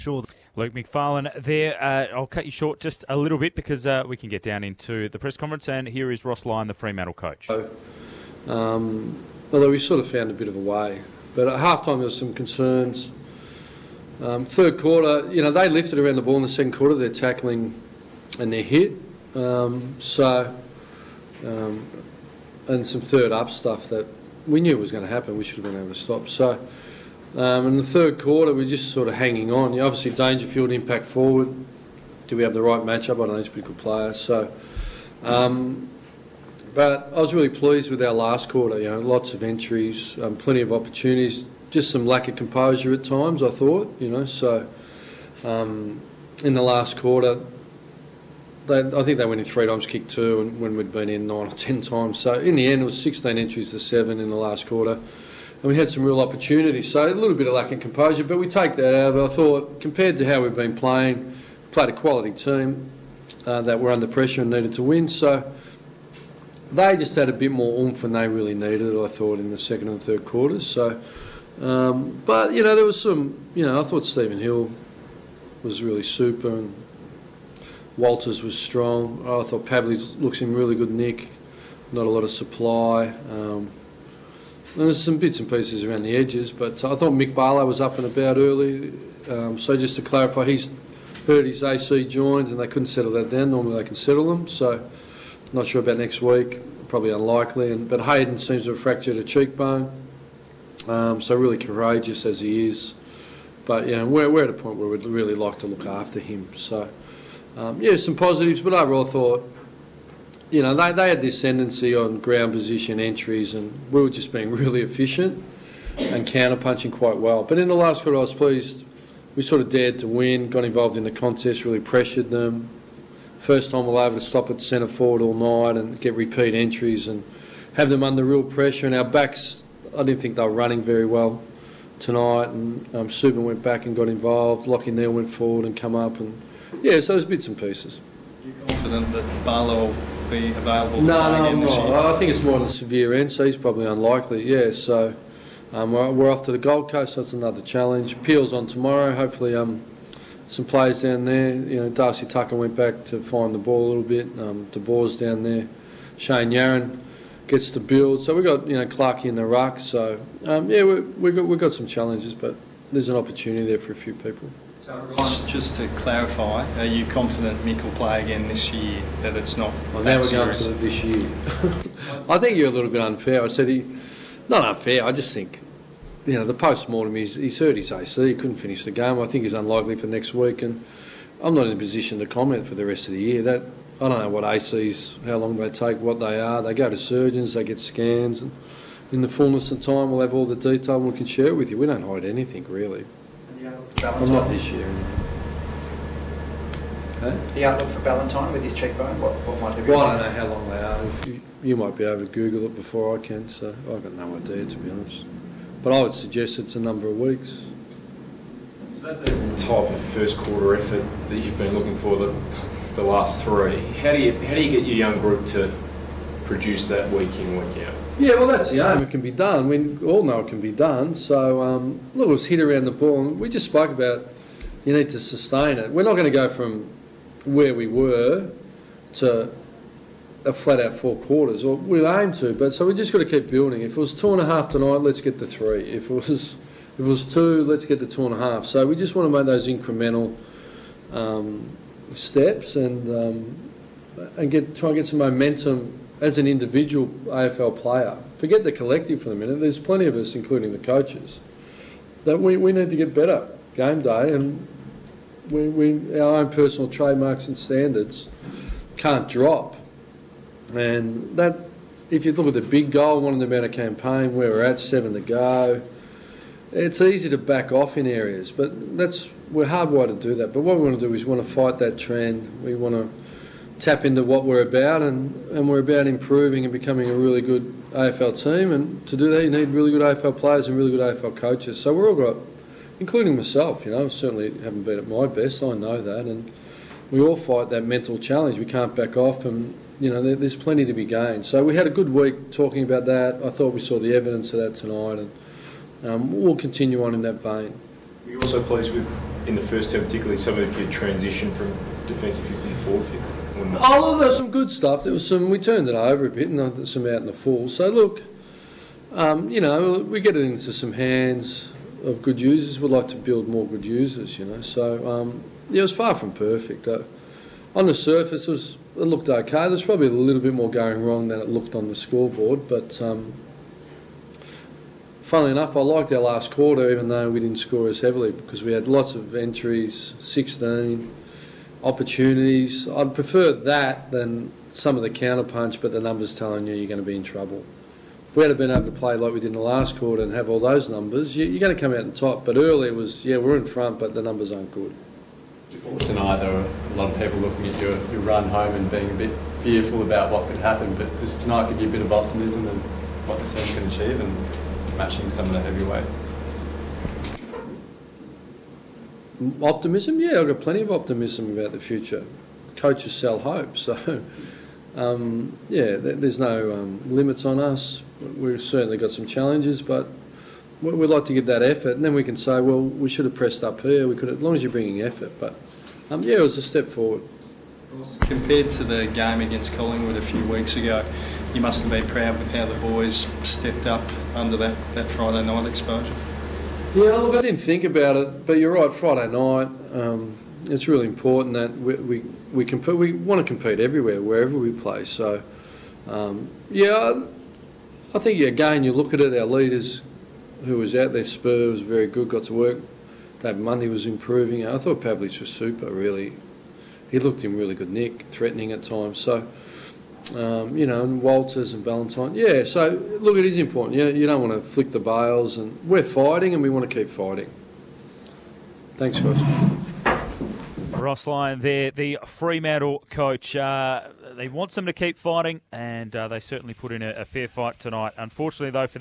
Sure. Luke McFarlane there. I'll cut you short just a little bit because we can get down into the press conference. And here is Ross Lyon, the Fremantle coach. Although we sort of found a bit of a way. But at halftime there was some concerns. Third quarter, they lifted around the ball in the second quarter. They're tackling and they're hit. And some third up stuff that we knew was going to happen. We should have been able to stop. So in the third quarter, we're just sort of hanging on. Obviously, Dangerfield impact forward. Do we have the right matchup? I know he's a pretty good player. So, but I was really pleased with our last quarter. Lots of entries, plenty of opportunities. Just some lack of composure at times, I thought. So in the last quarter, I think they went in 3 times, kicked 2, and when we'd been in 9 or 10 times. So in the end, it was 16 entries to 7 in the last quarter. And we had some real opportunities. So a little bit of lack of composure, but we take that out. But I thought, compared to how we've been playing, played a quality team that were under pressure and needed to win. So they just had a bit more oomph than they really needed, I thought, in the second and third quarters. So, but, there was some, I thought Stephen Hill was really super and Walters was strong. I thought Pavley looks in really good nick. Not a lot of supply. There's some bits and pieces around the edges, but I thought Mick Barlow was up and about early. So just to clarify, he's heard his AC joined and they couldn't settle that down. Normally they can settle them. So not sure about next week. Probably unlikely. But Hayden seems to have fractured a cheekbone. So really courageous as he is. But, we're at a point where we'd really like to look after him. So, some positives. But overall I thought, they had the ascendancy on ground position entries and we were just being really efficient and counter-punching quite well. But in the last quarter I was pleased. We sort of dared to win, got involved in the contest, really pressured them. First time we were able to stop at centre forward all night and get repeat entries and have them under real pressure. And our backs, I didn't think they were running very well tonight. And Subin went back and got involved. Lockie Neal went forward and come up. And so there's bits and pieces. Are you confident that Barlow will be available? No, I'm not. I think it's more on the severe end, so he's probably unlikely. Yeah, so we're off to the Gold Coast, so that's another challenge. Peel's on tomorrow. Hopefully some players down there. Darcy Tucker went back to find the ball a little bit. De Boer's down there. Shane Yarran gets to build. So we've got, Clarkey in the ruck. So, we've got some challenges, but there's an opportunity there for a few people. So, Ross, just to clarify, are you confident Mick will play again this year, that it's not now we're going to this year. I think you're a little bit unfair. I said not unfair, I just think, the post-mortem, he's hurt his AC, he couldn't finish the game. I think he's unlikely for next week, and I'm not in a position to comment for the rest of the year. I don't know what ACs, how long they take, what they are. They go to surgeons, they get scans, and in the fullness of time we'll have all the detail and we can share it with you. We don't hide anything, really. I'm not this year. The outlook for Ballantyne with his cheekbone, what might he be? Well, I don't know how long they are. You might be able to Google it before I can, so I've got no idea, to be honest. But I would suggest it's a number of weeks. Is that the type of first quarter effort that you've been looking for the last 3? How do you get your young group to produce that week in, week out? Yeah, well, that's the aim. It can be done. We all know it can be done. So, look, it was hit around the ball. And we just spoke about you need to sustain it. We're not going to go from where we were to a flat-out 4 quarters. Or we'll aim to, but so we just got to keep building. If it was 2.5 tonight, let's get to 3. If it was 2, let's get to 2.5. So we just want to make those incremental steps and try and get some momentum as an individual AFL player. Forget the collective for the minute. There's plenty of us, including the coaches, that we need to get better game day, and our own personal trademarks and standards can't drop. And that, if you look at the big goal, one of them out of campaign, where we're at, 7 to go, it's easy to back off in areas, but we're hardwired to do that. But what we want to do is we want to fight that trend. We want to tap into what we're about, and we're about improving and becoming a really good AFL team. And to do that, you need really good AFL players and really good AFL coaches. So we're all got, including myself, I certainly haven't been at my best, I know that, and we all fight that mental challenge. We can't back off, and there's plenty to be gained. So we had a good week talking about that. I thought we saw the evidence of that tonight, and we'll continue on in that vein. Were you also pleased with in the first term, particularly some of your transition from defensive 50 to forward 50? Oh, well, there was some good stuff. There was some. We turned it over a bit, and there was some out in the full. So look, we get it into some hands of good users. We'd like to build more good users, So it was far from perfect. On the surface, it looked okay. There's probably a little bit more going wrong than it looked on the scoreboard, but funnily enough, I liked our last quarter, even though we didn't score as heavily, because we had lots of entries, 16 opportunities. I'd prefer that than some of the counter-punch, but the numbers telling you're going to be in trouble. If we had been able to play like we did in the last quarter and have all those numbers, you're going to come out on top. But earlier it was, we're in front, but the numbers aren't good. Tonight there were a lot of people looking at your run home and being a bit fearful about what could happen, but does tonight give you a bit of optimism and what the team can achieve and matching some of the heavyweights? Optimism? Yeah, I've got plenty of optimism about the future. Coaches sell hope, so there's no limits on us. We've certainly got some challenges, but we'd like to give that effort, and then we can say, well, we should have pressed up here. We could, as long as you're bringing effort. But it was a step forward. Compared to the game against Collingwood a few weeks ago, you must have been proud with how the boys stepped up under that Friday night exposure. Yeah, look, I didn't think about it, but you're right. Friday night, it's really important that we compete. We want to compete everywhere, wherever we play. So, I think again you look at it. Our leaders, who was out there, Spur was very good. Got to work. David Mundy was improving. I thought Pavlich was super. Really, he looked in really good nick, threatening at times. So. And Walters and Ballantyne. Yeah, so look, it is important. You don't want to flick the bails, and we're fighting and we want to keep fighting. Thanks, guys. Ross Lyon there, the Fremantle coach. He wants them to keep fighting, and they certainly put in a fair fight tonight. Unfortunately, though, for